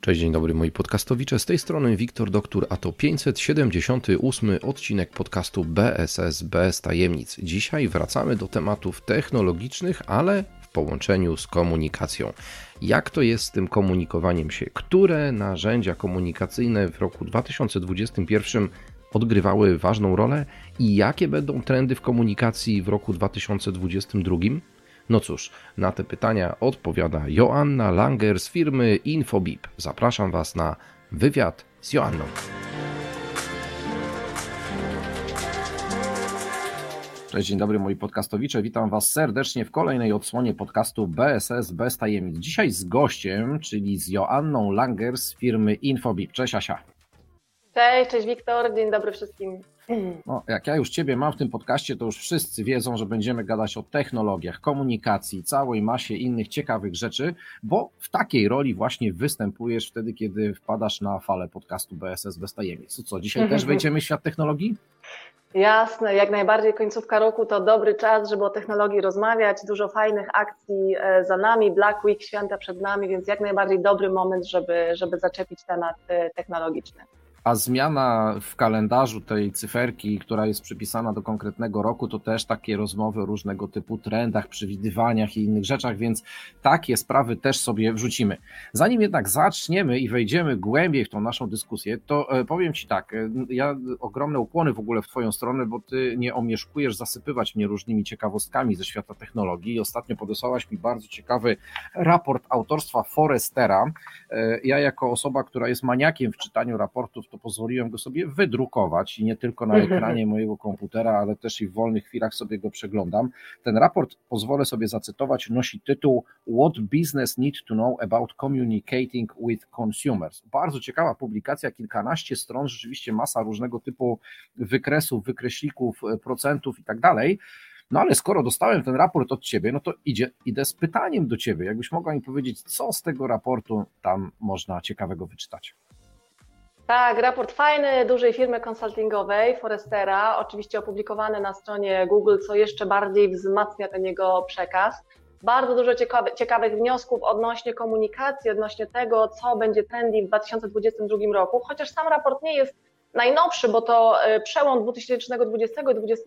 Cześć, dzień dobry moi podcastowicze, z tej strony Wiktor Doktor, a to 578 odcinek podcastu BSS bez tajemnic. Dzisiaj wracamy do tematów technologicznych, ale w połączeniu z komunikacją. Jak to jest z tym komunikowaniem się? Które narzędzia komunikacyjne w roku 2021 odgrywały ważną rolę i jakie będą trendy w komunikacji w roku 2022? No cóż, na te pytania odpowiada Joanna Langer z firmy Infobip. Zapraszam Was na wywiad z Joanną. Cześć, dzień dobry moi podcastowicze, witam Was serdecznie w kolejnej odsłonie podcastu BSS bez tajemnic. Dzisiaj z gościem, czyli z Joanną Langer z firmy Infobip. Cześć Asia. Cześć Wiktor, dzień dobry wszystkim. No, jak ja już Ciebie mam w tym podcaście, to już wszyscy wiedzą, że będziemy gadać o technologiach, komunikacji, całej masie innych ciekawych rzeczy, bo w takiej roli właśnie występujesz wtedy, kiedy wpadasz na falę podcastu BSS bez tajemnic. Co, dzisiaj też wejdziemy w świat technologii? Jasne, jak najbardziej końcówka roku to dobry czas, żeby o technologii rozmawiać, dużo fajnych akcji za nami, Black Week, święta przed nami, więc jak najbardziej dobry moment, żeby zaczepić temat technologiczny. A zmiana w kalendarzu tej cyferki, która jest przypisana do konkretnego roku, to też takie rozmowy o różnego typu trendach, przewidywaniach i innych rzeczach, więc takie sprawy też sobie wrzucimy. Zanim jednak zaczniemy i wejdziemy głębiej w tą naszą dyskusję, to powiem Ci tak, ja ogromne ukłony w ogóle w Twoją stronę, bo Ty nie omieszkujesz zasypywać mnie różnymi ciekawostkami ze świata technologii. Ostatnio podesłałaś mi bardzo ciekawy raport autorstwa Forrestera. Ja jako osoba, która jest maniakiem w czytaniu raportów, to pozwoliłem go sobie wydrukować i nie tylko na ekranie mojego komputera, ale też i w wolnych chwilach sobie go przeglądam. Ten raport, pozwolę sobie zacytować, nosi tytuł What Business Need to Know About Communicating with Consumers. Bardzo ciekawa publikacja, kilkanaście stron, rzeczywiście masa różnego typu wykresów, wykreślików, procentów i tak dalej. No ale skoro dostałem ten raport od Ciebie, no to idę z pytaniem do Ciebie. Jakbyś mogła mi powiedzieć, co z tego raportu tam można ciekawego wyczytać? Tak, raport fajny, dużej firmy konsultingowej, Forrestera, oczywiście opublikowany na stronie Google, co jeszcze bardziej wzmacnia ten jego przekaz. Bardzo dużo ciekawych wniosków odnośnie komunikacji, odnośnie tego, co będzie trendy w 2022 roku, chociaż sam raport nie jest najnowszy, bo to przełom 2020 i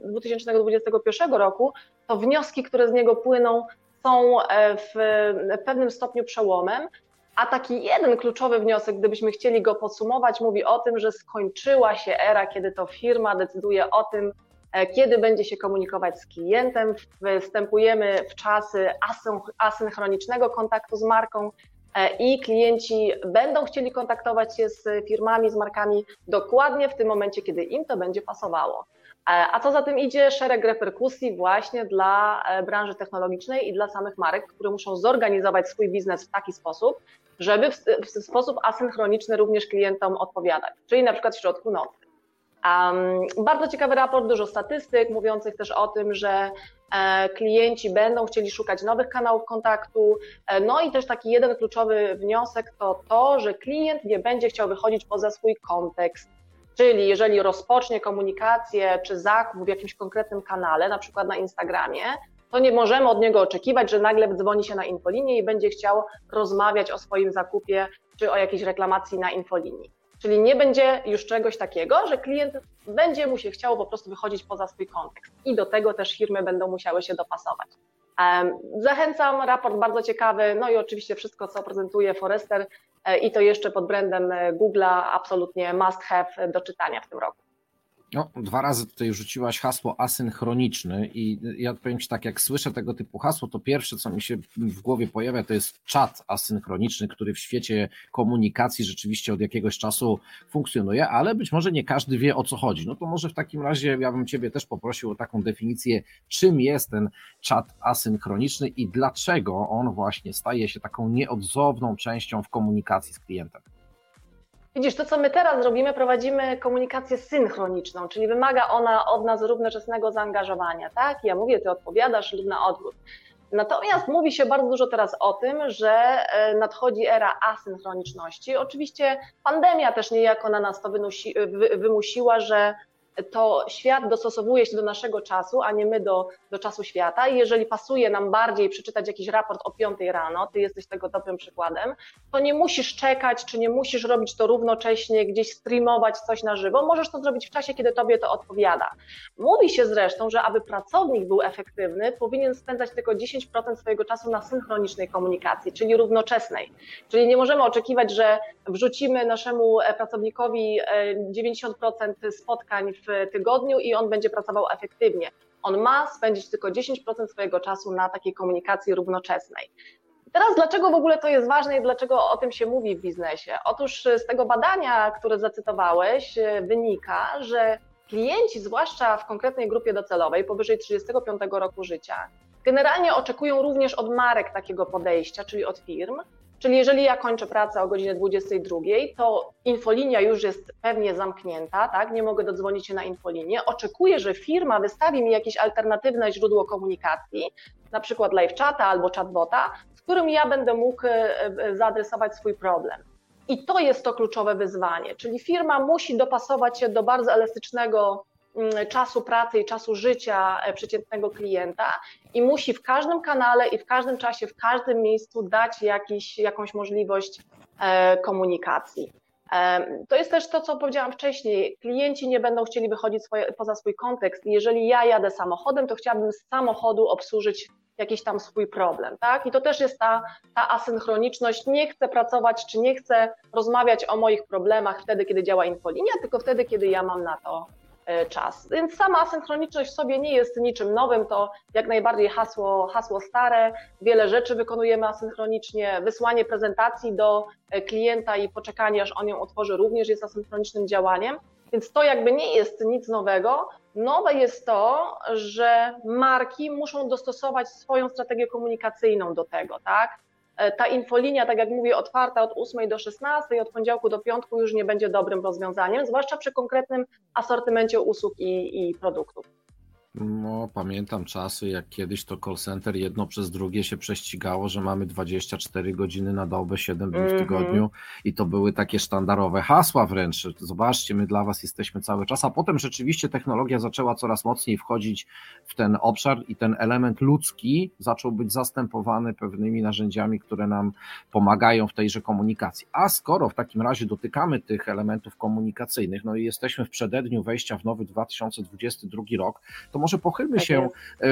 2021 roku, to wnioski, które z niego płyną, są w pewnym stopniu przełomem. A taki jeden kluczowy wniosek, gdybyśmy chcieli go podsumować, mówi o tym, że skończyła się era, kiedy to firma decyduje o tym, kiedy będzie się komunikować z klientem. Wstępujemy w czasy asynchronicznego kontaktu z marką i klienci będą chcieli kontaktować się z firmami, z markami dokładnie w tym momencie, kiedy im to będzie pasowało. A co za tym idzie, szereg reperkusji właśnie dla branży technologicznej i dla samych marek, które muszą zorganizować swój biznes w taki sposób, żeby w sposób asynchroniczny również klientom odpowiadać, czyli na przykład w środku nocy. Bardzo ciekawy raport, dużo statystyk mówiących też o tym, że klienci będą chcieli szukać nowych kanałów kontaktu, no i też taki jeden kluczowy wniosek to, że klient nie będzie chciał wychodzić poza swój kontekst. Czyli jeżeli rozpocznie komunikację czy zakup w jakimś konkretnym kanale, na przykład na Instagramie, to nie możemy od niego oczekiwać, że nagle dzwoni się na infolinię i będzie chciał rozmawiać o swoim zakupie czy o jakiejś reklamacji na infolinii. Czyli nie będzie już czegoś takiego, że klient będzie mu się chciało po prostu wychodzić poza swój kontekst i do tego też firmy będą musiały się dopasować. Zachęcam, raport bardzo ciekawy, no i oczywiście wszystko, co prezentuje Forrester i to jeszcze pod brandem Google'a, absolutnie must have do czytania w tym roku. No, 2 razy tutaj rzuciłaś hasło asynchroniczny i ja powiem Ci tak, jak słyszę tego typu hasło, to pierwsze, co mi się w głowie pojawia, to jest czat asynchroniczny, który w świecie komunikacji rzeczywiście od jakiegoś czasu funkcjonuje, ale być może nie każdy wie, o co chodzi. No to może w takim razie ja bym Ciebie też poprosił o taką definicję, czym jest ten czat asynchroniczny i dlaczego on właśnie staje się taką nieodzowną częścią w komunikacji z klientem. Widzisz, to co my teraz robimy, prowadzimy komunikację synchroniczną, czyli wymaga ona od nas równoczesnego zaangażowania, tak? Ja mówię, ty odpowiadasz lub na odwrót. Natomiast mówi się bardzo dużo teraz o tym, że nadchodzi era asynchroniczności. Oczywiście pandemia też niejako na nas to wymusiła, że to świat dostosowuje się do naszego czasu, a nie my do czasu świata. I jeżeli pasuje nam bardziej przeczytać jakiś raport o 5 rano, ty jesteś tego dobrym przykładem, to nie musisz czekać, czy nie musisz robić to równocześnie, gdzieś streamować coś na żywo, możesz to zrobić w czasie, kiedy tobie to odpowiada. Mówi się zresztą, że aby pracownik był efektywny, powinien spędzać tylko 10% swojego czasu na synchronicznej komunikacji, czyli równoczesnej. Czyli nie możemy oczekiwać, że wrzucimy naszemu pracownikowi 90% spotkań w tygodniu i on będzie pracował efektywnie. On ma spędzić tylko 10% swojego czasu na takiej komunikacji równoczesnej. Teraz dlaczego w ogóle to jest ważne i dlaczego o tym się mówi w biznesie? Otóż z tego badania, które zacytowałeś, wynika, że klienci, zwłaszcza w konkretnej grupie docelowej, powyżej 35 roku życia, generalnie oczekują również od marek takiego podejścia, czyli od firm. Czyli jeżeli ja kończę pracę o godzinie 22, to infolinia już jest pewnie zamknięta, tak? Nie mogę dodzwonić się na infolinię. Oczekuję, że firma wystawi mi jakieś alternatywne źródło komunikacji, na przykład live chata albo chatbota, z którym ja będę mógł zaadresować swój problem. I to jest to kluczowe wyzwanie, czyli firma musi dopasować się do bardzo elastycznego czasu pracy i czasu życia przeciętnego klienta i musi w każdym kanale i w każdym czasie, w każdym miejscu dać jakąś możliwość komunikacji. To jest też to, co powiedziałam wcześniej. Klienci nie będą chcieli wychodzić poza swój kontekst. Jeżeli ja jadę samochodem, to chciałabym z samochodu obsłużyć jakiś tam swój problem, tak? I to też jest ta asynchroniczność. Nie chcę pracować, czy nie chcę rozmawiać o moich problemach wtedy, kiedy działa infolinia, tylko wtedy, kiedy ja mam na to czas. Więc sama asynchroniczność w sobie nie jest niczym nowym, to jak najbardziej hasło stare, wiele rzeczy wykonujemy asynchronicznie, wysłanie prezentacji do klienta i poczekanie, aż on ją otworzy, również jest asynchronicznym działaniem, więc to jakby nie jest nic nowego. Nowe jest to, że marki muszą dostosować swoją strategię komunikacyjną do tego, tak? Ta infolinia, tak jak mówię, otwarta od 8 do 16, od poniedziałku do piątku już nie będzie dobrym rozwiązaniem, zwłaszcza przy konkretnym asortymencie usług i produktów. No, pamiętam czasy, jak kiedyś to call center jedno przez drugie się prześcigało, że mamy 24 godziny na dobę, 7 dni w tygodniu i to były takie sztandarowe hasła wręcz. Zobaczcie, my dla was jesteśmy cały czas, a potem rzeczywiście technologia zaczęła coraz mocniej wchodzić w ten obszar i ten element ludzki zaczął być zastępowany pewnymi narzędziami, które nam pomagają w tejże komunikacji. A skoro w takim razie dotykamy tych elementów komunikacyjnych, no i jesteśmy w przededniu wejścia w nowy 2022 rok, to może pochylmy się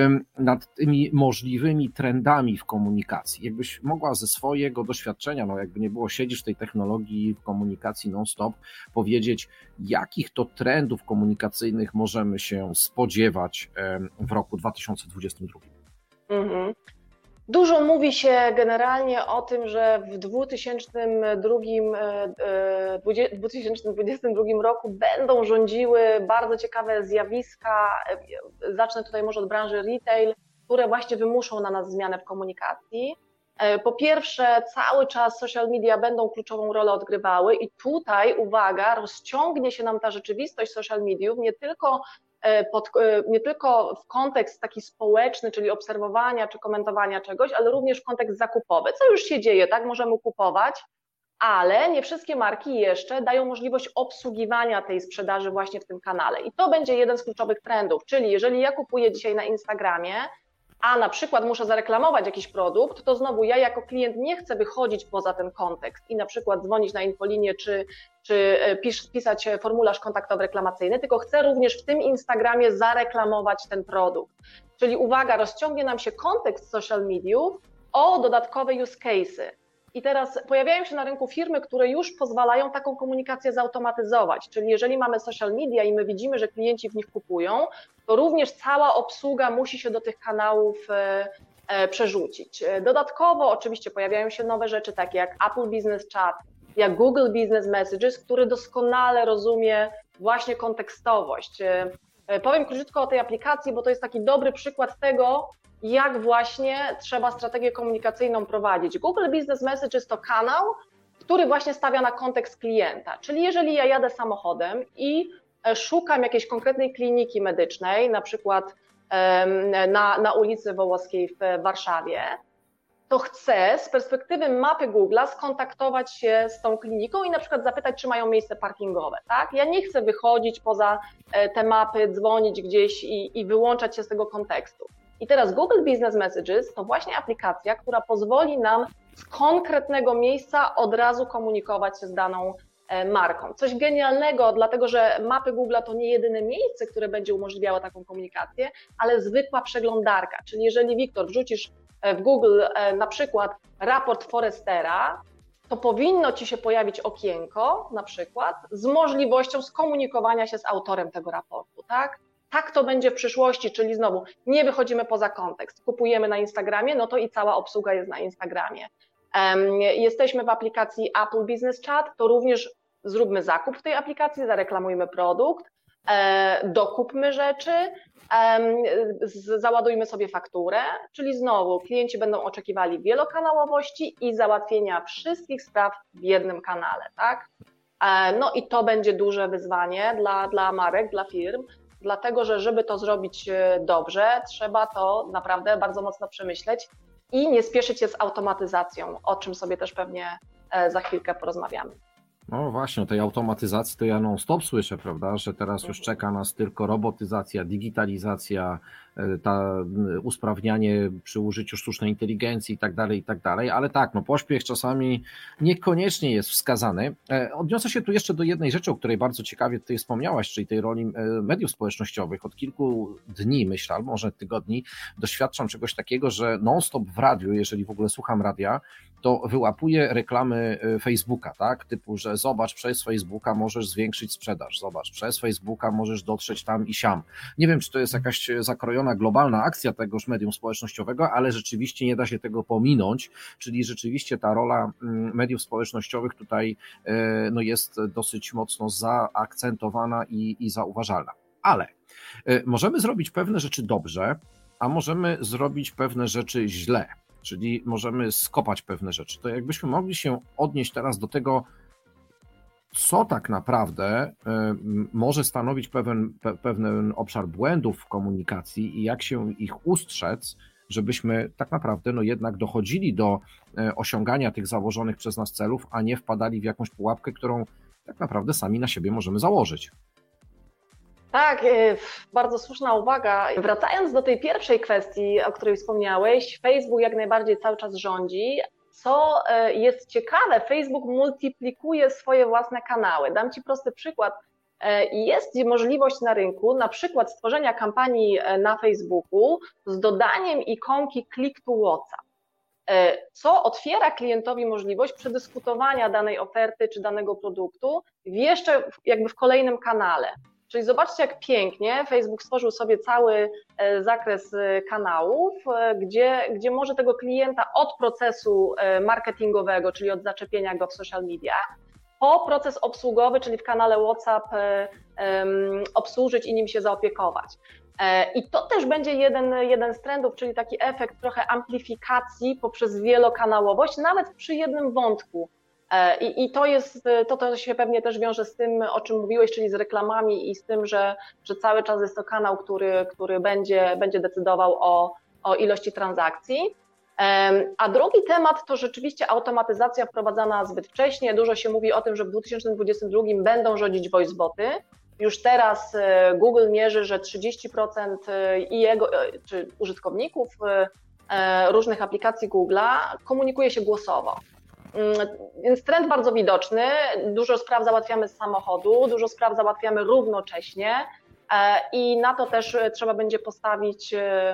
nad tymi możliwymi trendami w komunikacji. Jakbyś mogła ze swojego doświadczenia, no jakby nie było, siedzisz w tej technologii w komunikacji non-stop, powiedzieć, jakich to trendów komunikacyjnych możemy się spodziewać w roku 2022? Dużo mówi się generalnie o tym, że w 2022 roku będą rządziły bardzo ciekawe zjawiska, zacznę tutaj może od branży retail, które właśnie wymuszą na nas zmianę w komunikacji. Po pierwsze, cały czas social media będą kluczową rolę odgrywały i tutaj, uwaga, rozciągnie się nam ta rzeczywistość social mediów nie tylko w kontekst taki społeczny, czyli obserwowania czy komentowania czegoś, ale również w kontekst zakupowy, co już się dzieje, tak, możemy kupować, ale nie wszystkie marki jeszcze dają możliwość obsługiwania tej sprzedaży właśnie w tym kanale i to będzie jeden z kluczowych trendów, czyli jeżeli ja kupuję dzisiaj na Instagramie, a na przykład muszę zareklamować jakiś produkt, to znowu ja jako klient nie chcę wychodzić poza ten kontekst i na przykład dzwonić na infolinię czy pisać formularz kontaktowy reklamacyjny, tylko chcę również w tym Instagramie zareklamować ten produkt. Czyli uwaga, rozciągnie nam się kontekst social mediów o dodatkowe use case'y. I teraz pojawiają się na rynku firmy, które już pozwalają taką komunikację zautomatyzować, czyli jeżeli mamy social media i my widzimy, że klienci w nich kupują, to również cała obsługa musi się do tych kanałów przerzucić. Dodatkowo oczywiście pojawiają się nowe rzeczy, takie jak Apple Business Chat, jak Google Business Messages, który doskonale rozumie właśnie kontekstowość. Powiem króciutko o tej aplikacji, bo to jest taki dobry przykład tego, jak właśnie trzeba strategię komunikacyjną prowadzić. Google Business Messages to kanał, który właśnie stawia na kontekst klienta. Czyli jeżeli ja jadę samochodem i szukam jakiejś konkretnej kliniki medycznej, na przykład na ulicy Wołowskiej w Warszawie, to chcę z perspektywy mapy Google'a skontaktować się z tą kliniką i na przykład zapytać, czy mają miejsce parkingowe, tak? Ja nie chcę wychodzić poza te mapy, dzwonić gdzieś i wyłączać się z tego kontekstu. I teraz Google Business Messages to właśnie aplikacja, która pozwoli nam z konkretnego miejsca od razu komunikować się z daną marką. Coś genialnego, dlatego że mapy Google'a to nie jedyne miejsce, które będzie umożliwiało taką komunikację, ale zwykła przeglądarka, czyli jeżeli Wiktor wrzucisz w Google na przykład raport Forrestera, to powinno Ci się pojawić okienko na przykład z możliwością skomunikowania się z autorem tego raportu, tak? Tak to będzie w przyszłości, czyli znowu nie wychodzimy poza kontekst, kupujemy na Instagramie, no to i cała obsługa jest na Instagramie. Jesteśmy w aplikacji Apple Business Chat, to również zróbmy zakup w tej aplikacji, zareklamujmy produkt, dokupmy rzeczy, załadujmy sobie fakturę, czyli znowu klienci będą oczekiwali wielokanałowości i załatwienia wszystkich spraw w jednym kanale, tak? No i to będzie duże wyzwanie dla marek, dla firm, dlatego że żeby to zrobić dobrze, trzeba to naprawdę bardzo mocno przemyśleć i nie spieszyć się z automatyzacją, o czym sobie też pewnie za chwilkę porozmawiamy. No właśnie, o tej automatyzacji to ja non-stop słyszę, prawda, że teraz już czeka nas tylko robotyzacja, digitalizacja, usprawnianie przy użyciu sztucznej inteligencji i tak dalej, ale tak, no pośpiech czasami niekoniecznie jest wskazany. Odniosę się tu jeszcze do jednej rzeczy, o której bardzo ciekawie tutaj wspomniałaś, czyli tej roli mediów społecznościowych. Od kilku dni, myślę, albo może tygodni, doświadczam czegoś takiego, że non-stop w radiu, jeżeli w ogóle słucham radia, to wyłapuję reklamy Facebooka, tak, typu, że zobacz, przez Facebooka możesz zwiększyć sprzedaż, zobacz, przez Facebooka możesz dotrzeć tam i siam. Nie wiem, czy to jest jakaś zakrojona globalna akcja tegoż medium społecznościowego, ale rzeczywiście nie da się tego pominąć, czyli rzeczywiście ta rola mediów społecznościowych tutaj no, jest dosyć mocno zaakcentowana i zauważalna. Ale możemy zrobić pewne rzeczy dobrze, a możemy zrobić pewne rzeczy źle. Czyli możemy skopać pewne rzeczy. To jakbyśmy mogli się odnieść teraz do tego, co tak naprawdę może stanowić pewien obszar błędów w komunikacji i jak się ich ustrzec, żebyśmy tak naprawdę no jednak dochodzili do osiągania tych założonych przez nas celów, a nie wpadali w jakąś pułapkę, którą tak naprawdę sami na siebie możemy założyć. Tak, bardzo słuszna uwaga. Wracając do tej pierwszej kwestii, o której wspomniałeś, Facebook jak najbardziej cały czas rządzi. Co jest ciekawe, Facebook multiplikuje swoje własne kanały. Dam Ci prosty przykład. Jest możliwość na rynku na przykład stworzenia kampanii na Facebooku z dodaniem ikonki Click to WhatsApp, co otwiera klientowi możliwość przedyskutowania danej oferty czy danego produktu jeszcze jakby w kolejnym kanale. Czyli zobaczcie, jak pięknie Facebook stworzył sobie cały zakres kanałów, gdzie może tego klienta od procesu marketingowego, czyli od zaczepienia go w social media, po proces obsługowy, czyli w kanale WhatsApp obsłużyć i nim się zaopiekować. I to też będzie jeden z trendów, czyli taki efekt trochę amplifikacji poprzez wielokanałowość, nawet przy jednym wątku. I to się pewnie też wiąże z tym, o czym mówiłeś, czyli z reklamami i z tym, że cały czas jest to kanał, który będzie decydował o ilości transakcji. A drugi temat to rzeczywiście automatyzacja wprowadzana zbyt wcześnie. Dużo się mówi o tym, że w 2022 będą rządzić voiceboty. Już teraz Google mierzy, że 30% czy użytkowników różnych aplikacji Google'a komunikuje się głosowo. Więc trend bardzo widoczny, dużo spraw załatwiamy z samochodu, dużo spraw załatwiamy równocześnie i na to też trzeba będzie postawić,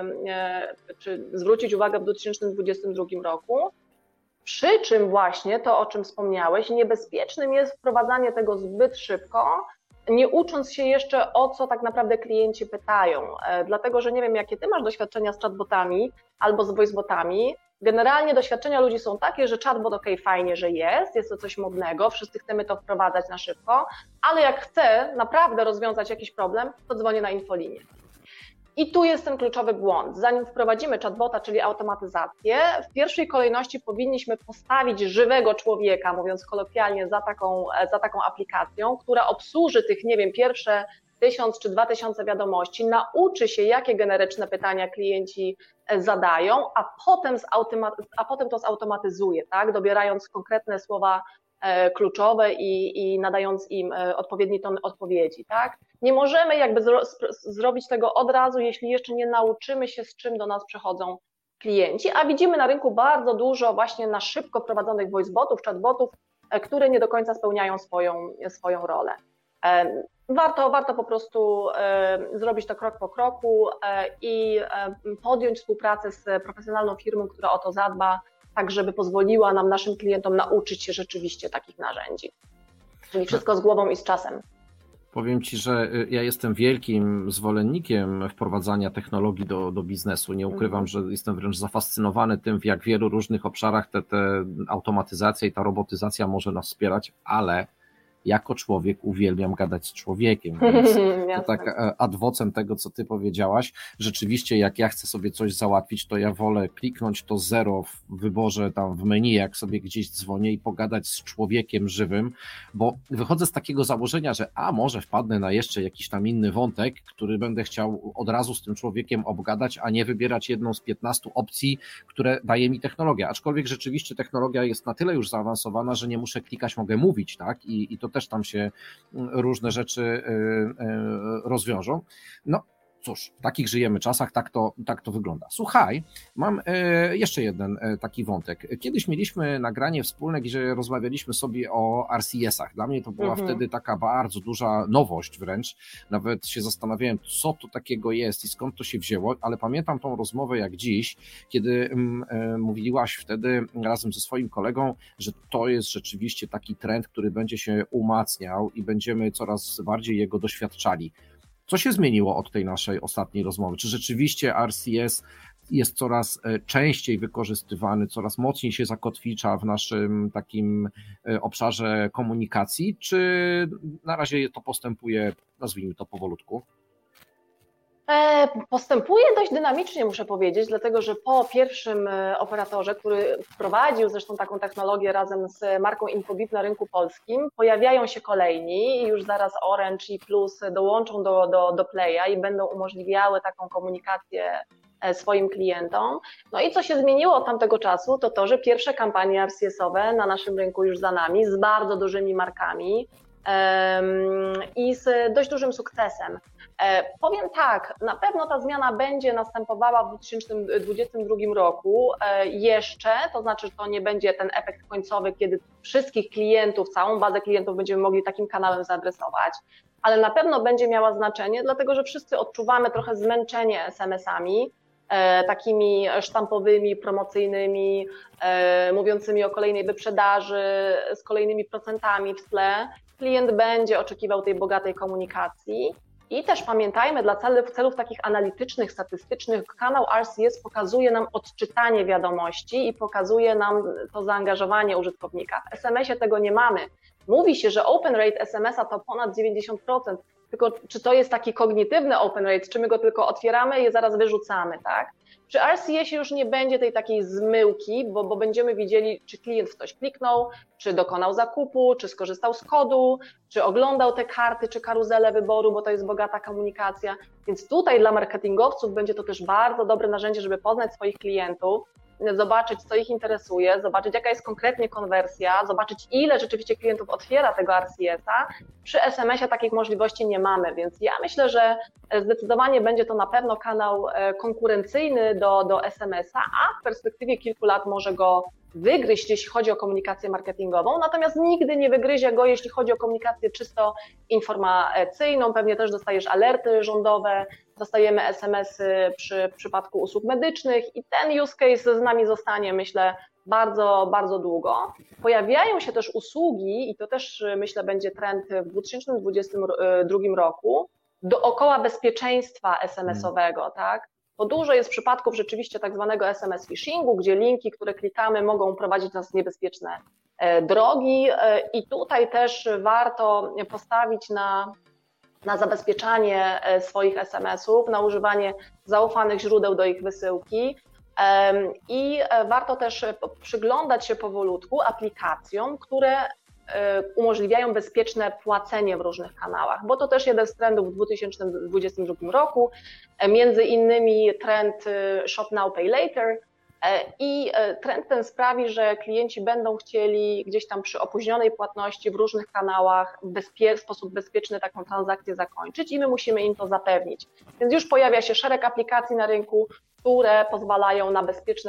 czy zwrócić uwagę w 2022 roku. Przy czym właśnie to, o czym wspomniałeś, niebezpiecznym jest wprowadzanie tego zbyt szybko, nie ucząc się jeszcze, o co tak naprawdę klienci pytają. Dlatego, że nie wiem, jakie ty masz doświadczenia z chatbotami albo z voicebotami. Generalnie doświadczenia ludzi są takie, że chatbot fajnie, że jest to coś modnego, wszyscy chcemy to wprowadzać na szybko, ale jak chcę naprawdę rozwiązać jakiś problem, to dzwonię na infolinię. I tu jest ten kluczowy błąd. Zanim wprowadzimy chatbota, czyli automatyzację, w pierwszej kolejności powinniśmy postawić żywego człowieka, mówiąc kolokwialnie, za taką aplikacją, która obsłuży tych, nie wiem, 1000 czy 2000 wiadomości, nauczy się, jakie generyczne pytania klienci zadają, a potem to zautomatyzuje, tak? Dobierając konkretne słowa kluczowe i nadając im odpowiedni ton odpowiedzi, tak? Nie możemy jakby zrobić tego od razu, jeśli jeszcze nie nauczymy się, z czym do nas przychodzą klienci, a widzimy na rynku bardzo dużo właśnie na szybko prowadzonych voicebotów, chatbotów, które nie do końca spełniają swoją rolę. Warto po prostu zrobić to krok po kroku i podjąć współpracę z profesjonalną firmą, która o to zadba, tak żeby pozwoliła nam, naszym klientom nauczyć się rzeczywiście takich narzędzi. Czyli wszystko z głową i z czasem. Powiem Ci, że ja jestem wielkim zwolennikiem wprowadzania technologii do biznesu. Nie ukrywam, że jestem wręcz zafascynowany tym, w jak wielu różnych obszarach te automatyzacja i ta robotyzacja może nas wspierać, ale jako człowiek uwielbiam gadać z człowiekiem, więc to tak ad vocem tego, co Ty powiedziałaś. Rzeczywiście, jak ja chcę sobie coś załatwić, to ja wolę kliknąć to 0 w wyborze tam w menu, jak sobie gdzieś dzwonię i pogadać z człowiekiem żywym, bo wychodzę z takiego założenia, że może wpadnę na jeszcze jakiś tam inny wątek, który będę chciał od razu z tym człowiekiem obgadać, a nie wybierać jedną z 15 opcji, które daje mi technologia. Aczkolwiek rzeczywiście technologia jest na tyle już zaawansowana, że nie muszę klikać, mogę mówić, tak? I to też tam się różne rzeczy rozwiążą. No cóż, w takich żyjemy czasach, tak to wygląda. Słuchaj, mam jeszcze jeden taki wątek. Kiedyś mieliśmy nagranie wspólne, gdzie rozmawialiśmy sobie o RCS-ach. Dla mnie to była wtedy taka bardzo duża nowość wręcz. Nawet się zastanawiałem, co to takiego jest i skąd to się wzięło, ale pamiętam tą rozmowę jak dziś, kiedy mówiłaś wtedy razem ze swoim kolegą, że to jest rzeczywiście taki trend, który będzie się umacniał i będziemy coraz bardziej jego doświadczali. Co się zmieniło od tej naszej ostatniej rozmowy? Czy rzeczywiście RCS jest coraz częściej wykorzystywany, coraz mocniej się zakotwicza w naszym takim obszarze komunikacji, czy na razie to postępuje, nazwijmy to powolutku? Postępuje dość dynamicznie, muszę powiedzieć, dlatego że po pierwszym operatorze, który wprowadził zresztą taką technologię razem z marką Infobip na rynku polskim, pojawiają się kolejni i już zaraz Orange i Plus dołączą do Playa i będą umożliwiały taką komunikację swoim klientom. No i co się zmieniło od tamtego czasu, to że pierwsze kampanie RCS-owe na naszym rynku już za nami, z bardzo dużymi markami i z dość dużym sukcesem. Powiem tak, na pewno ta zmiana będzie następowała w 2022 roku jeszcze, to znaczy, że to nie będzie ten efekt końcowy, kiedy wszystkich klientów, całą bazę klientów będziemy mogli takim kanałem zaadresować, ale na pewno będzie miała znaczenie, dlatego że wszyscy odczuwamy trochę zmęczenie SMS-ami, takimi sztampowymi, promocyjnymi, mówiącymi o kolejnej wyprzedaży, z kolejnymi procentami w tle. Klient będzie oczekiwał tej bogatej komunikacji. I też pamiętajmy, dla celów takich analitycznych, statystycznych, kanał RCS pokazuje nam odczytanie wiadomości i pokazuje nam to zaangażowanie użytkownika. W SMS-ie tego nie mamy. Mówi się, że open rate SMS-a to ponad 90%, tylko czy to jest taki kognitywny open rate, czy my go tylko otwieramy i je zaraz wyrzucamy, tak? Przy RCS-ie już nie będzie tej takiej zmyłki, bo będziemy widzieli, czy klient w coś kliknął, czy dokonał zakupu, czy skorzystał z kodu, czy oglądał te karty, czy karuzelę wyboru, bo to jest bogata komunikacja. Więc tutaj dla marketingowców będzie to też bardzo dobre narzędzie, żeby poznać swoich klientów, zobaczyć, co ich interesuje, zobaczyć, jaka jest konkretnie konwersja, zobaczyć, ile rzeczywiście klientów otwiera tego RCS-a. Przy SMS-ie takich możliwości nie mamy, więc ja myślę, że zdecydowanie będzie to na pewno kanał konkurencyjny do SMS-a, a w perspektywie kilku lat może go wygryźć, jeśli chodzi o komunikację marketingową, natomiast nigdy nie wygryzie go, jeśli chodzi o komunikację czysto informacyjną. Pewnie też dostajesz alerty rządowe, dostajemy SMS-y przy przypadku usług medycznych i ten use case z nami zostanie, myślę, bardzo, bardzo długo. Pojawiają się też usługi i to też, myślę, będzie trend w 2022 roku, dookoła bezpieczeństwa SMS-owego, tak? Bo dużo jest przypadków rzeczywiście tak zwanego SMS phishingu, gdzie linki, które klikamy, mogą prowadzić nas w niebezpieczne drogi i tutaj też warto postawić na zabezpieczanie swoich SMS-ów, na używanie zaufanych źródeł do ich wysyłki i warto też przyglądać się powolutku aplikacjom, które umożliwiają bezpieczne płacenie w różnych kanałach, bo to też jeden z trendów w 2022 roku, między innymi trend Shop Now, Pay Later, i trend ten sprawi, że klienci będą chcieli gdzieś tam przy opóźnionej płatności w różnych kanałach w sposób bezpieczny taką transakcję zakończyć i my musimy im to zapewnić. Więc już pojawia się szereg aplikacji na rynku, które pozwalają na bezpieczne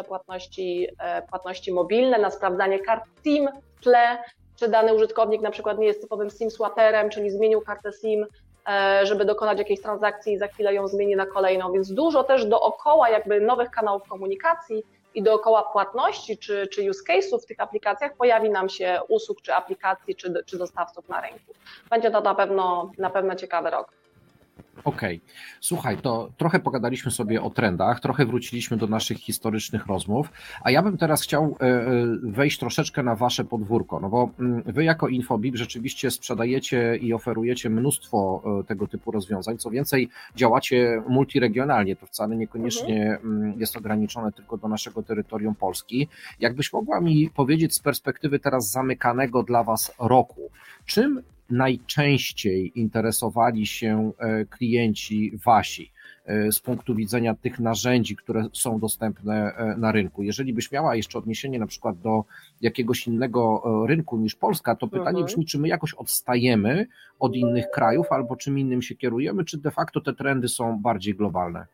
płatności mobilne, na sprawdzanie kart SIM w tle, czy dany użytkownik na przykład nie jest typowym SIM swaperem, czyli zmienił kartę SIM, żeby dokonać jakiejś transakcji i za chwilę ją zmieni na kolejną, więc dużo też dookoła jakby nowych kanałów komunikacji i dookoła płatności czy use case'ów w tych aplikacjach pojawi nam się usług czy aplikacji czy dostawców na rynku. Będzie to na pewno ciekawy rok. Okej. Słuchaj, to trochę pogadaliśmy sobie o trendach, trochę wróciliśmy do naszych historycznych rozmów, a ja bym teraz chciał wejść troszeczkę na wasze podwórko, no bo wy jako Infobip rzeczywiście sprzedajecie i oferujecie mnóstwo tego typu rozwiązań, co więcej działacie multiregionalnie, to wcale niekoniecznie jest ograniczone tylko do naszego terytorium Polski. Jakbyś mogła mi powiedzieć z perspektywy teraz zamykanego dla was roku, czym najczęściej interesowali się klienci wasi z punktu widzenia tych narzędzi, które są dostępne na rynku? Jeżeli byś miała jeszcze odniesienie na przykład do jakiegoś innego rynku niż Polska, to pytanie brzmi, czy my jakoś odstajemy od innych krajów albo czym innym się kierujemy, czy de facto te trendy są bardziej globalne?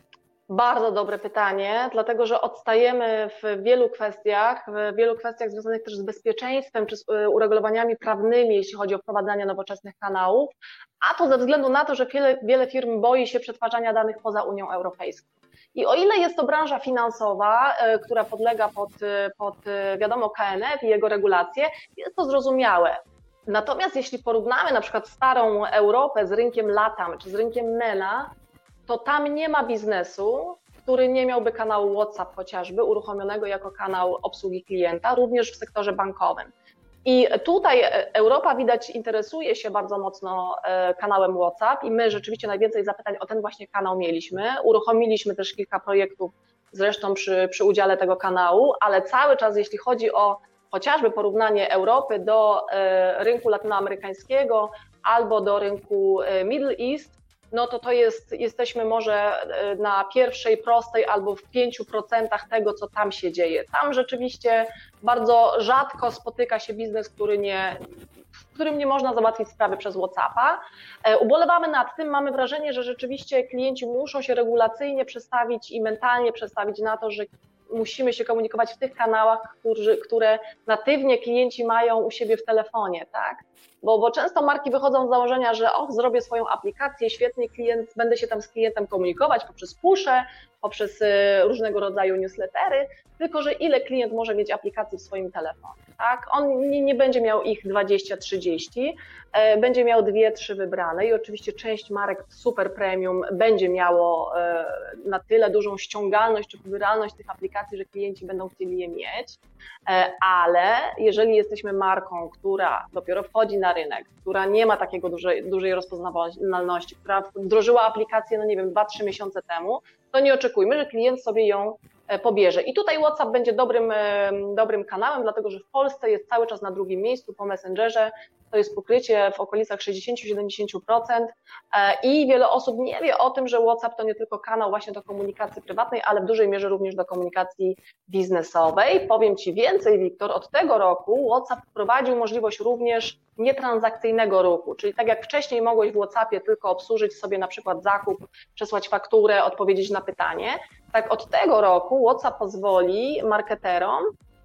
Bardzo dobre pytanie, dlatego że odstajemy w wielu kwestiach związanych też z bezpieczeństwem czy z uregulowaniami prawnymi, jeśli chodzi o wprowadzanie nowoczesnych kanałów, a to ze względu na to, że wiele firm boi się przetwarzania danych poza Unią Europejską. I o ile jest to branża finansowa, która podlega pod wiadomo KNF i jego regulacje, jest to zrozumiałe. Natomiast jeśli porównamy na przykład starą Europę z rynkiem LATAM czy z rynkiem MENA, to tam nie ma biznesu, który nie miałby kanału WhatsApp chociażby uruchomionego jako kanał obsługi klienta, również w sektorze bankowym. I tutaj Europa widać interesuje się bardzo mocno kanałem WhatsApp i my rzeczywiście najwięcej zapytań o ten właśnie kanał mieliśmy. Uruchomiliśmy też kilka projektów zresztą przy udziale tego kanału, ale cały czas jeśli chodzi o chociażby porównanie Europy do rynku latynoamerykańskiego albo do rynku Middle East, no to jesteśmy może na pierwszej prostej albo w 5% tego, co tam się dzieje. Tam rzeczywiście bardzo rzadko spotyka się biznes, w którym nie można załatwić sprawy przez WhatsAppa. Ubolewamy nad tym, mamy wrażenie, że rzeczywiście klienci muszą się regulacyjnie przestawić i mentalnie przestawić na to, że musimy się komunikować w tych kanałach, które natywnie klienci mają u siebie w telefonie, tak? Bo często marki wychodzą z założenia, że zrobię swoją aplikację, świetnie będę się tam z klientem komunikować poprzez pusze, poprzez różnego rodzaju newslettery, tylko że ile klient może mieć aplikacji w swoim telefonie, tak? On nie będzie miał ich 20-30, będzie miał 2-3 wybrane i oczywiście część marek super premium będzie miało na tyle dużą ściągalność czy pobieralność tych aplikacji, że klienci będą chcieli je mieć, ale jeżeli jesteśmy marką, która dopiero wchodzi na rynek, która nie ma takiego dużej rozpoznawalności, która wdrożyła aplikację, 2-3 miesiące temu, to nie oczekujmy, że klient sobie ją pobierze. I tutaj WhatsApp będzie dobrym kanałem, dlatego że w Polsce jest cały czas na drugim miejscu po Messengerze, to jest pokrycie w okolicach 60-70% i wiele osób nie wie o tym, że WhatsApp to nie tylko kanał właśnie do komunikacji prywatnej, ale w dużej mierze również do komunikacji biznesowej. Powiem Ci więcej, Wiktor, od tego roku WhatsApp wprowadził możliwość również nietransakcyjnego ruchu, czyli tak jak wcześniej mogłeś w WhatsAppie tylko obsłużyć sobie na przykład zakup, przesłać fakturę, odpowiedzieć na pytanie, tak od tego roku WhatsApp pozwoli marketerom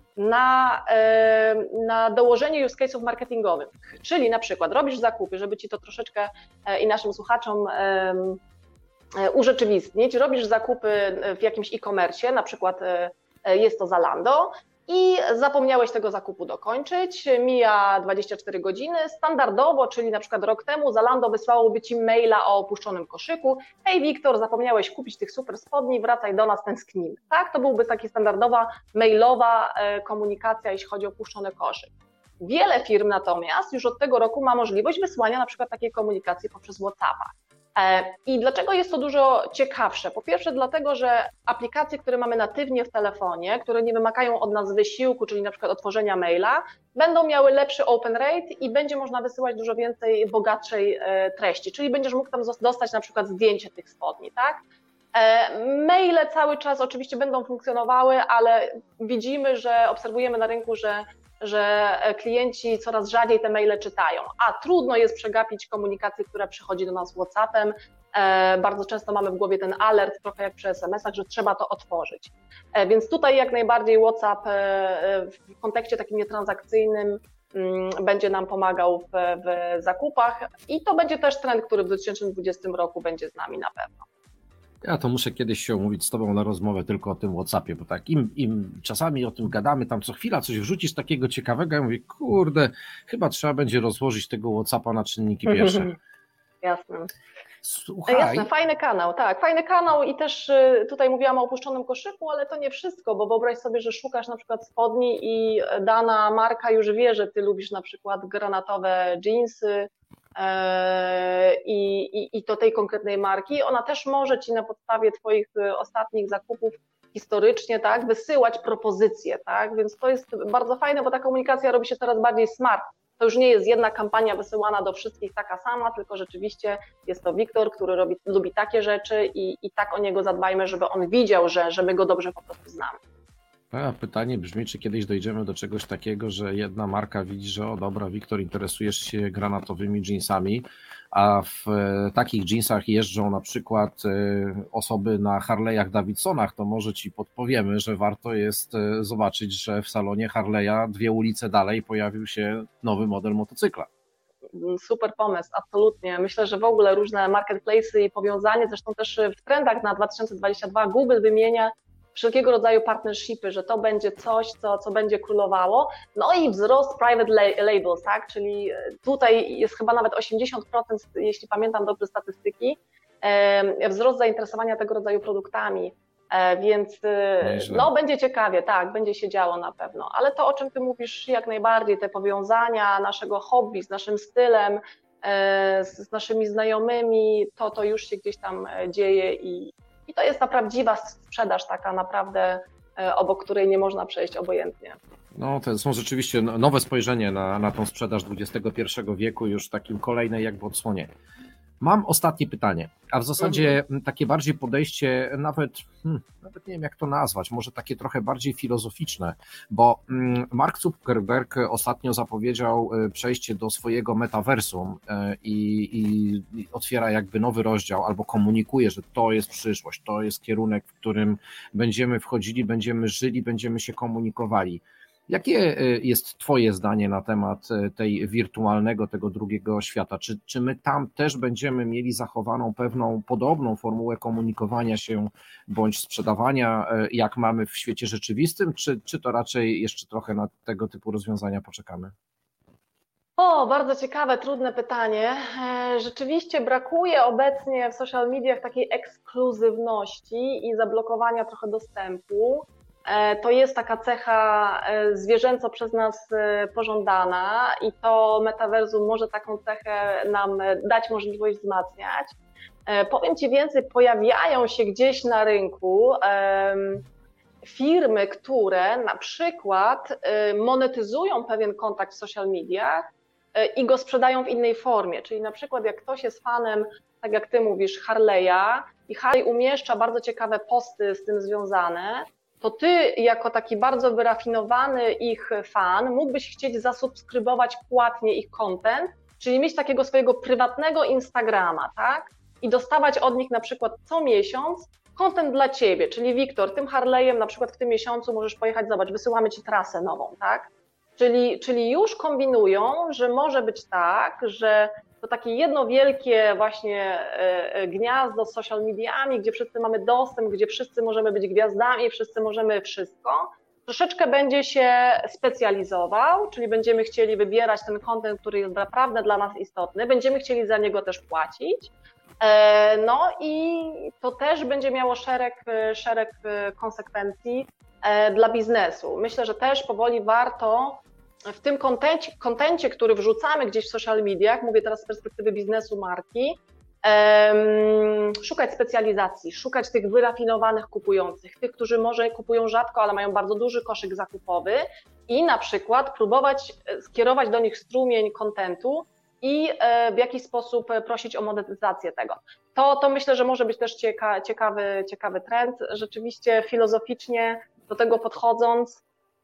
na dołożenie use case'ów marketingowych, czyli na przykład robisz zakupy, żeby Ci to troszeczkę i naszym słuchaczom urzeczywistnić, robisz zakupy w jakimś e-commerce, na przykład jest to Zalando i zapomniałeś tego zakupu dokończyć, mija 24 godziny, standardowo, czyli na przykład rok temu Zalando wysłałoby Ci maila o opuszczonym koszyku: hej Wiktor, zapomniałeś kupić tych super spodni, wracaj do nas, tęsknimy. Tak, to byłby taka standardowa mailowa komunikacja, jeśli chodzi o opuszczony koszyk. Wiele firm natomiast już od tego roku ma możliwość wysłania na przykład takiej komunikacji poprzez WhatsAppa. I dlaczego jest to dużo ciekawsze? Po pierwsze dlatego, że aplikacje, które mamy natywnie w telefonie, które nie wymagają od nas wysiłku, czyli na przykład otworzenia maila, będą miały lepszy open rate i będzie można wysyłać dużo więcej, bogatszej treści, czyli będziesz mógł tam dostać na przykład zdjęcie tych spodni, tak? Maile cały czas oczywiście będą funkcjonowały, ale widzimy, że obserwujemy na rynku, że klienci coraz rzadziej te maile czytają, a trudno jest przegapić komunikację, która przychodzi do nas WhatsAppem. Bardzo często mamy w głowie ten alert, trochę jak przy SMS-ach, że trzeba to otworzyć. Więc tutaj jak najbardziej WhatsApp w kontekście takim nietransakcyjnym będzie nam pomagał w zakupach i to będzie też trend, który w 2020 roku będzie z nami na pewno. Ja to muszę kiedyś się umówić z tobą na rozmowę tylko o tym WhatsAppie, bo tak im czasami o tym gadamy, tam co chwila coś wrzucisz takiego ciekawego, ja mówię, kurde, chyba trzeba będzie rozłożyć tego WhatsAppa na czynniki pierwsze. Jasne. Słuchaj. Jasne, fajny kanał, tak, fajny kanał i też tutaj mówiłam o opuszczonym koszyku, ale to nie wszystko, bo wyobraź sobie, że szukasz na przykład spodni i dana marka już wie, że ty lubisz na przykład granatowe dżinsy, i to tej konkretnej marki, ona też może ci na podstawie twoich ostatnich zakupów historycznie, tak, wysyłać propozycje, tak, więc to jest bardzo fajne, bo ta komunikacja robi się coraz bardziej smart. To już nie jest jedna kampania wysyłana do wszystkich taka sama, tylko rzeczywiście jest to Wiktor, który lubi takie rzeczy i tak o niego zadbajmy, żeby on widział, że my go dobrze po prostu znamy. A pytanie brzmi, czy kiedyś dojdziemy do czegoś takiego, że jedna marka widzi, że o dobra, Wiktor, interesujesz się granatowymi jeansami, a w takich jeansach jeżdżą na przykład osoby na Harley'ach Davidsonach, to może ci podpowiemy, że warto jest zobaczyć, że w salonie Harley'a 2 ulice dalej pojawił się nowy model motocykla. Super pomysł, absolutnie. Myślę, że w ogóle różne marketplace'y i powiązanie, zresztą też w trendach na 2022 Google wymienia wszelkiego rodzaju partnershipy, że to będzie coś, co będzie królowało. No i wzrost private labels, tak? Czyli tutaj jest chyba nawet 80%, jeśli pamiętam dobrze statystyki, wzrost zainteresowania tego rodzaju produktami, więc no będzie ciekawie, tak, będzie się działo na pewno, ale to, o czym ty mówisz, jak najbardziej, te powiązania naszego hobby z naszym stylem, z naszymi znajomymi, to już się gdzieś tam dzieje i to jest ta prawdziwa sprzedaż, taka naprawdę, obok której nie można przejść obojętnie. No to są rzeczywiście nowe spojrzenie na tą sprzedaż XXI wieku, już takim kolejnej jakby odsłonie. Mam ostatnie pytanie, a w zasadzie takie bardziej podejście nawet nie wiem jak to nazwać, może takie trochę bardziej filozoficzne, bo Mark Zuckerberg ostatnio zapowiedział przejście do swojego metaversum i otwiera jakby nowy rozdział albo komunikuje, że to jest przyszłość, to jest kierunek, w którym będziemy wchodzili, będziemy żyli, będziemy się komunikowali. Jakie jest twoje zdanie na temat tej wirtualnego, tego drugiego świata? Czy my tam też będziemy mieli zachowaną pewną podobną formułę komunikowania się bądź sprzedawania, jak mamy w świecie rzeczywistym, czy to raczej jeszcze trochę na tego typu rozwiązania poczekamy? O, bardzo ciekawe, trudne pytanie. Rzeczywiście brakuje obecnie w social mediach takiej ekskluzywności i zablokowania trochę dostępu. To jest taka cecha zwierzęco przez nas pożądana i to metaversum może taką cechę nam dać możliwość wzmacniać. Powiem ci więcej, pojawiają się gdzieś na rynku firmy, które na przykład monetyzują pewien kontakt w social mediach i go sprzedają w innej formie, czyli na przykład jak ktoś jest fanem, tak jak ty mówisz, Harley'a i Harley umieszcza bardzo ciekawe posty z tym związane, to ty jako taki bardzo wyrafinowany ich fan mógłbyś chcieć zasubskrybować płatnie ich content, czyli mieć takiego swojego prywatnego Instagrama, tak? I dostawać od nich na przykład co miesiąc content dla ciebie, czyli Wiktor, tym Harley'em na przykład w tym miesiącu możesz pojechać, zobacz, wysyłamy ci trasę nową, tak? Czyli już kombinują, że może być tak, że to takie jedno wielkie właśnie gniazdo z social mediami, gdzie wszyscy mamy dostęp, gdzie wszyscy możemy być gwiazdami, wszyscy możemy wszystko, troszeczkę będzie się specjalizował, czyli będziemy chcieli wybierać ten content, który jest naprawdę dla nas istotny, będziemy chcieli za niego też płacić. No i to też będzie miało szereg konsekwencji dla biznesu. Myślę, że też powoli warto w tym kontencie, który wrzucamy gdzieś w social mediach, mówię teraz z perspektywy biznesu marki, szukać specjalizacji, szukać tych wyrafinowanych kupujących, tych, którzy może kupują rzadko, ale mają bardzo duży koszyk zakupowy i na przykład próbować skierować do nich strumień kontentu i w jakiś sposób prosić o monetyzację tego. To myślę, że może być też ciekawy trend. Rzeczywiście filozoficznie do tego podchodząc,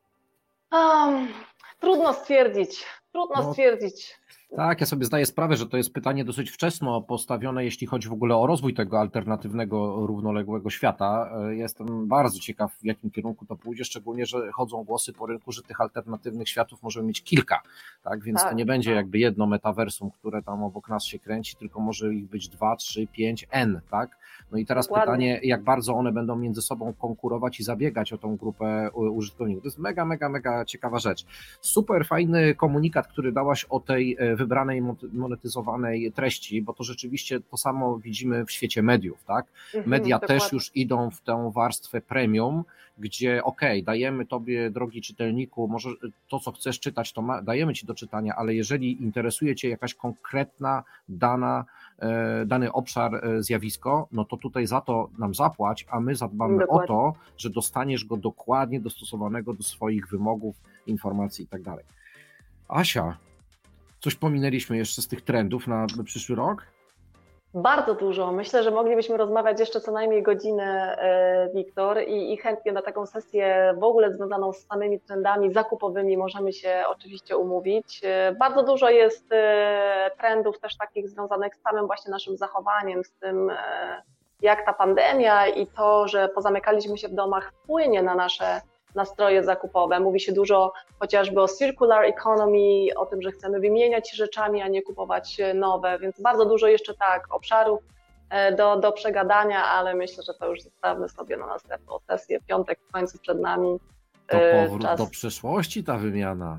trudno stwierdzić. Tak, ja sobie zdaję sprawę, że to jest pytanie dosyć wczesno postawione, jeśli chodzi w ogóle o rozwój tego alternatywnego, równoległego świata. Jestem bardzo ciekaw, w jakim kierunku to pójdzie, szczególnie, że chodzą głosy po rynku, że tych alternatywnych światów możemy mieć kilka, tak? Więc to nie będzie jakby jedno metaversum, które tam obok nas się kręci, tylko może ich być 2, 3, 5, N, tak? No i teraz pytanie, jak bardzo one będą między sobą konkurować i zabiegać o tą grupę użytkowników. To jest mega ciekawa rzecz. Super fajny komunikat, który dałaś o tej wybranej, monetyzowanej treści, bo to rzeczywiście to samo widzimy w świecie mediów, tak? Media też już idą w tę warstwę premium, gdzie dajemy tobie, drogi czytelniku, może to, co chcesz czytać, to dajemy ci do czytania, ale jeżeli interesuje cię jakaś konkretna dany obszar, zjawisko, no to tutaj za to nam zapłać, a my zadbamy o to, że dostaniesz go dokładnie dostosowanego do swoich wymogów, informacji i tak dalej. Asia, coś pominęliśmy jeszcze z tych trendów na przyszły rok? Bardzo dużo. Myślę, że moglibyśmy rozmawiać jeszcze co najmniej godzinę, Wiktor, i chętnie na taką sesję w ogóle związaną z samymi trendami zakupowymi możemy się oczywiście umówić. Bardzo dużo jest trendów też takich związanych z samym właśnie naszym zachowaniem, z tym jak ta pandemia i to, że pozamykaliśmy się w domach, wpłynie na nasze nastroje zakupowe. Mówi się dużo chociażby o circular economy, o tym, że chcemy wymieniać się rzeczami, a nie kupować nowe, więc bardzo dużo jeszcze obszarów do przegadania, ale myślę, że to już zostawmy sobie na następną sesję. Piątek w końcu przed nami. To powrót do przeszłości, ta wymiana.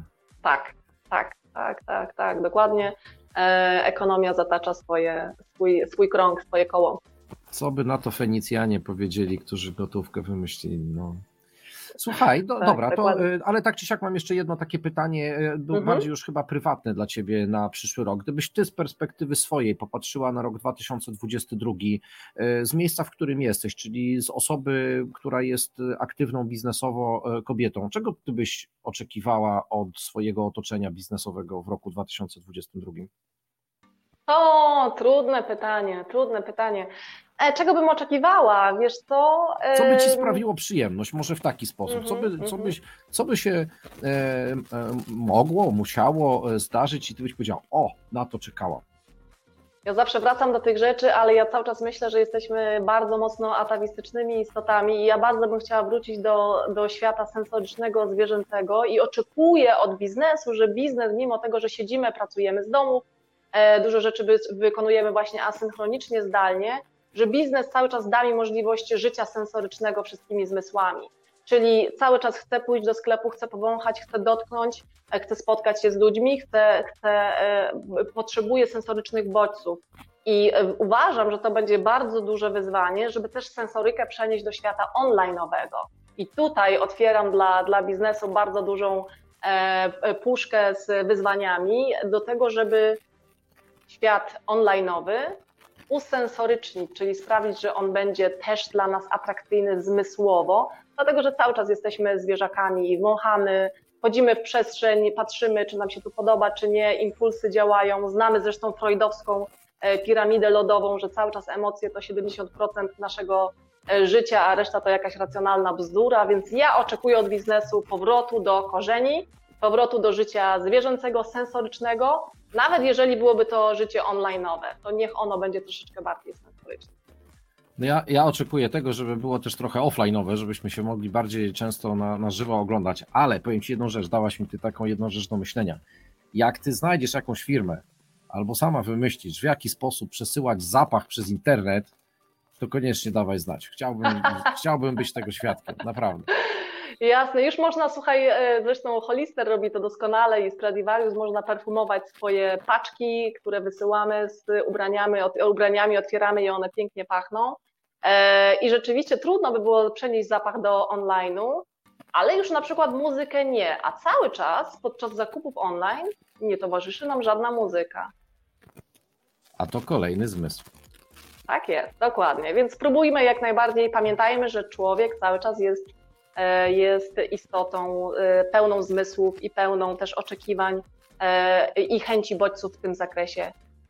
Tak, dokładnie. Ekonomia zatacza swój krąg, swoje koło. Co by na to Fenicjanie powiedzieli, którzy gotówkę wymyślili? No. Słuchaj, dobra, ale tak czy siak mam jeszcze jedno takie pytanie, bardziej już chyba prywatne dla ciebie na przyszły rok. Gdybyś ty z perspektywy swojej popatrzyła na rok 2022, z miejsca, w którym jesteś, czyli z osoby, która jest aktywną biznesowo kobietą, czego ty byś oczekiwała od swojego otoczenia biznesowego w roku 2022? Trudne pytanie. Czego bym oczekiwała? Wiesz co? Co by ci sprawiło przyjemność? Może w taki sposób. Co by się mogło, musiało zdarzyć i ty byś powiedział, na to czekałam. Ja zawsze wracam do tych rzeczy, ale ja cały czas myślę, że jesteśmy bardzo mocno atawistycznymi istotami i ja bardzo bym chciała wrócić do świata sensorycznego, zwierzęcego i oczekuję od biznesu, że biznes, mimo tego, że siedzimy, pracujemy z domu, dużo rzeczy wykonujemy właśnie asynchronicznie, zdalnie, że biznes cały czas da mi możliwość życia sensorycznego wszystkimi zmysłami. Czyli cały czas chcę pójść do sklepu, chcę powąchać, chcę dotknąć, chcę spotkać się z ludźmi, potrzebuję sensorycznych bodźców. I uważam, że to będzie bardzo duże wyzwanie, żeby też sensorykę przenieść do świata online'owego. I tutaj otwieram dla biznesu bardzo dużą puszkę z wyzwaniami do tego, żeby świat online'owy usensorycznić, czyli sprawić, że on będzie też dla nas atrakcyjny zmysłowo, dlatego że cały czas jesteśmy zwierzakami i wąchamy, chodzimy w przestrzeń, patrzymy, czy nam się tu podoba, czy nie, impulsy działają, znamy zresztą freudowską piramidę lodową, że cały czas emocje to 70% naszego życia, a reszta to jakaś racjonalna bzdura, więc ja oczekuję od biznesu powrotu do korzeni, powrotu do życia zwierzęcego, sensorycznego, nawet jeżeli byłoby to życie online'owe, to niech ono będzie troszeczkę bardziej sensoryczne. No ja oczekuję tego, żeby było też trochę offline'owe, żebyśmy się mogli bardziej często na żywo oglądać, ale powiem ci jedną rzecz, dałaś mi ty taką jedną rzecz do myślenia. Jak ty znajdziesz jakąś firmę, albo sama wymyślisz, w jaki sposób przesyłać zapach przez internet, to koniecznie dawaj znać. Chciałbym być tego świadkiem, naprawdę. Jasne, już można, słuchaj, zresztą Hollister robi to doskonale i Stradivarius, można perfumować swoje paczki, które wysyłamy z ubraniami, otwieramy i one pięknie pachną. I rzeczywiście trudno by było przenieść zapach do online'u, ale już na przykład muzykę nie, a cały czas podczas zakupów online nie towarzyszy nam żadna muzyka. A to kolejny zmysł. Tak jest, dokładnie. Więc spróbujmy jak najbardziej, pamiętajmy, że człowiek cały czas jest istotą pełną zmysłów i pełną też oczekiwań i chęci bodźców w tym zakresie.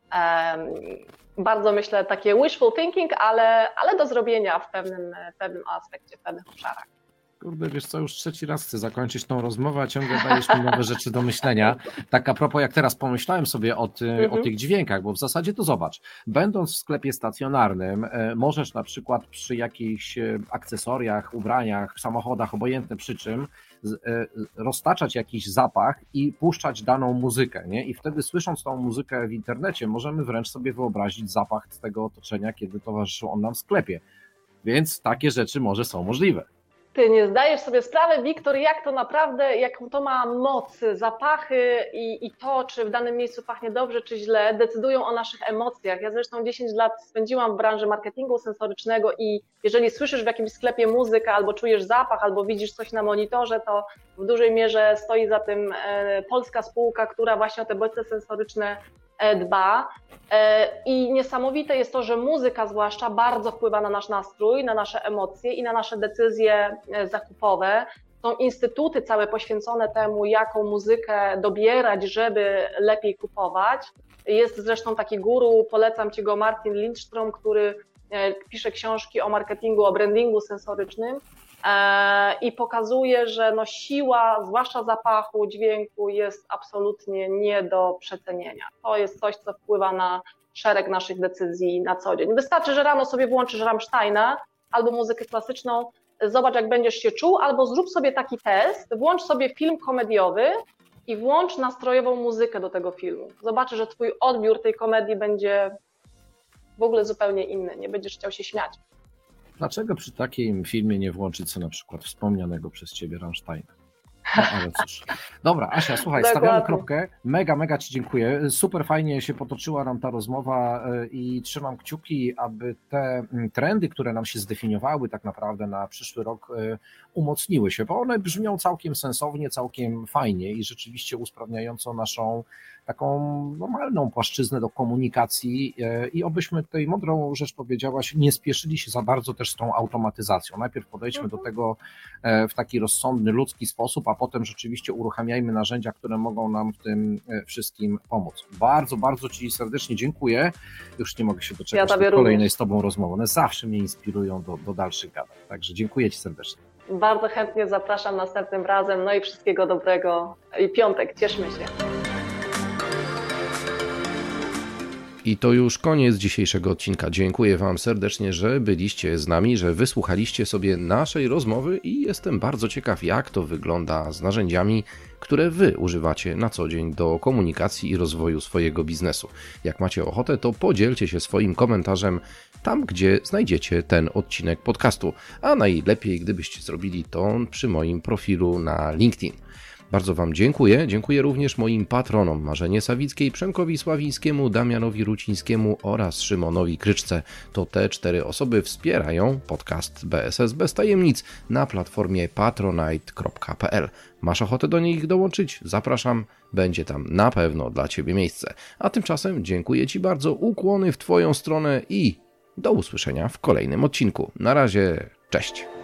Bardzo myślę takie wishful thinking, ale do zrobienia w pewnym aspekcie, w pewnych obszarach. Kurde, wiesz co, już trzeci raz chcę zakończyć tą rozmowę, a ciągle dajesz mi nowe rzeczy do myślenia. Tak a propos, jak teraz pomyślałem sobie o tych dźwiękach, bo w zasadzie to zobacz, będąc w sklepie stacjonarnym, możesz na przykład przy jakichś akcesoriach, ubraniach, samochodach, obojętne przy czym, roztaczać jakiś zapach i puszczać daną muzykę, nie? I wtedy słysząc tą muzykę w internecie, możemy wręcz sobie wyobrazić zapach z tego otoczenia, kiedy towarzyszył on nam w sklepie. Więc takie rzeczy może są możliwe. Ty nie zdajesz sobie sprawy, Wiktor, jak to naprawdę, jaką to ma moc, zapachy i to, czy w danym miejscu pachnie dobrze, czy źle, decydują o naszych emocjach. Ja zresztą 10 lat spędziłam w branży marketingu sensorycznego i jeżeli słyszysz w jakimś sklepie muzykę, albo czujesz zapach, albo widzisz coś na monitorze, to w dużej mierze stoi za tym polska spółka, która właśnie o te bodźce sensoryczne dba. I niesamowite jest to, że muzyka zwłaszcza bardzo wpływa na nasz nastrój, na nasze emocje i na nasze decyzje zakupowe. Są instytuty całe poświęcone temu, jaką muzykę dobierać, żeby lepiej kupować. Jest zresztą taki guru, polecam Ci go, Martin Lindström, który pisze książki o marketingu, o brandingu sensorycznym i pokazuje, że siła, zwłaszcza zapachu, dźwięku, jest absolutnie nie do przecenienia. To jest coś, co wpływa na szereg naszych decyzji na co dzień. Wystarczy, że rano sobie włączysz Rammsteina albo muzykę klasyczną, zobacz, jak będziesz się czuł, albo zrób sobie taki test, włącz sobie film komediowy i włącz nastrojową muzykę do tego filmu. Zobaczysz, że twój odbiór tej komedii będzie w ogóle zupełnie inny, nie będziesz chciał się śmiać. Dlaczego przy takim filmie nie włączyć sobie na przykład wspomnianego przez Ciebie Rammsteina? No, ale cóż. Dobra, Asia, słuchaj, stawiamy kropkę. Mega Ci dziękuję. Super fajnie się potoczyła nam ta rozmowa i trzymam kciuki, aby te trendy, które nam się zdefiniowały tak naprawdę na przyszły rok, umocniły się, bo one brzmią całkiem sensownie, całkiem fajnie i rzeczywiście usprawniająco naszą taką normalną płaszczyznę do komunikacji i obyśmy tutaj mądrą rzecz powiedziałaś, nie spieszyli się za bardzo też z tą automatyzacją. Najpierw podejdźmy do tego w taki rozsądny, ludzki sposób, a potem rzeczywiście uruchamiajmy narzędzia, które mogą nam w tym wszystkim pomóc. Bardzo Ci serdecznie dziękuję. Już nie mogę się doczekać kolejnej z Tobą rozmowy. One zawsze mnie inspirują do dalszych gadań. Także dziękuję Ci serdecznie. Bardzo chętnie zapraszam następnym razem. No i wszystkiego dobrego. I piątek. Cieszmy się. I to już koniec dzisiejszego odcinka. Dziękuję Wam serdecznie, że byliście z nami, że wysłuchaliście sobie naszej rozmowy i jestem bardzo ciekaw, jak to wygląda z narzędziami, które Wy używacie na co dzień do komunikacji i rozwoju swojego biznesu. Jak macie ochotę, to podzielcie się swoim komentarzem tam, gdzie znajdziecie ten odcinek podcastu, a najlepiej, gdybyście zrobili to przy moim profilu na LinkedIn. Bardzo Wam dziękuję. Dziękuję również moim patronom Marzenie Sawickiej, Przemkowi Sławińskiemu, Damianowi Rucińskiemu oraz Szymonowi Kryczce. To te 4 osoby wspierają podcast BSS bez tajemnic na platformie patronite.pl. Masz ochotę do nich dołączyć? Zapraszam. Będzie tam na pewno dla Ciebie miejsce. A tymczasem dziękuję Ci bardzo. Ukłony w Twoją stronę i do usłyszenia w kolejnym odcinku. Na razie, cześć.